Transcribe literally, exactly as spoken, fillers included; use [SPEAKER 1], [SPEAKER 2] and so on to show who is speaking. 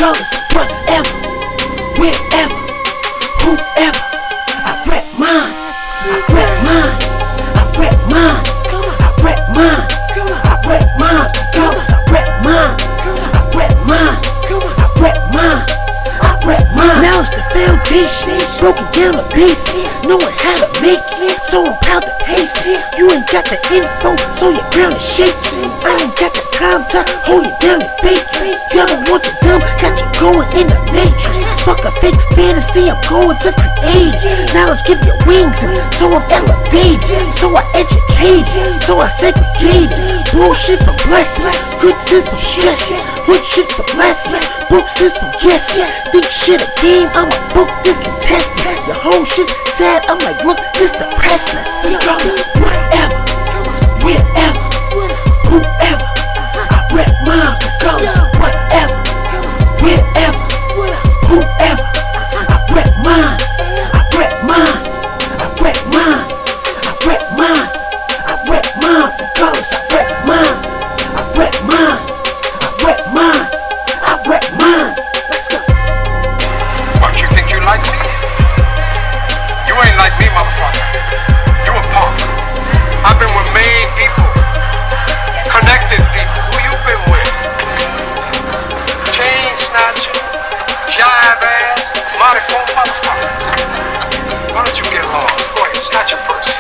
[SPEAKER 1] regardless of whatever, wherever, whoever. I rep mine, I rep mine, I rep mine, I rep mine, I rep mine, regardless. I rep mine, I rep mine, I rep mine, I rep mine. Now it's the foundation, broken down the basics, knowing how to make it, so I'm proud to pace it. You ain't got the info, so your ground is shaking. I ain't got the time to hold you down and fake it. You don't want you dumb, got you going in the matrix. Fuck a fake fantasy, I'm going to create it. Knowledge give you wings, and so I'm elevated. So I educate it, so I segregate it. Bullshit from blessings, good sense from stress, hood shit from lessons, book sense from guessing. Think shit a game, I'ma book this contestant. Your whole shit's sad, I'm like, look, this depressing. Regardless of whatever, wherever, whoever. I rep mine, regardless of whatever, wherever, whoever. I rep mine, I rep mine, I rep mine, I rep mine, I rep mine, regardless. I rep mine, I rep mine, I rep mine, I rep mine. Let's go.
[SPEAKER 2] What, you think you like me? You ain't like me, motherfucker. You a punk. I've been with main people, connected people. Who you been with? Chain snatcher, jive ass, monochrome motherfuckers. Why don't you get lost? Go ahead, snatch your purse.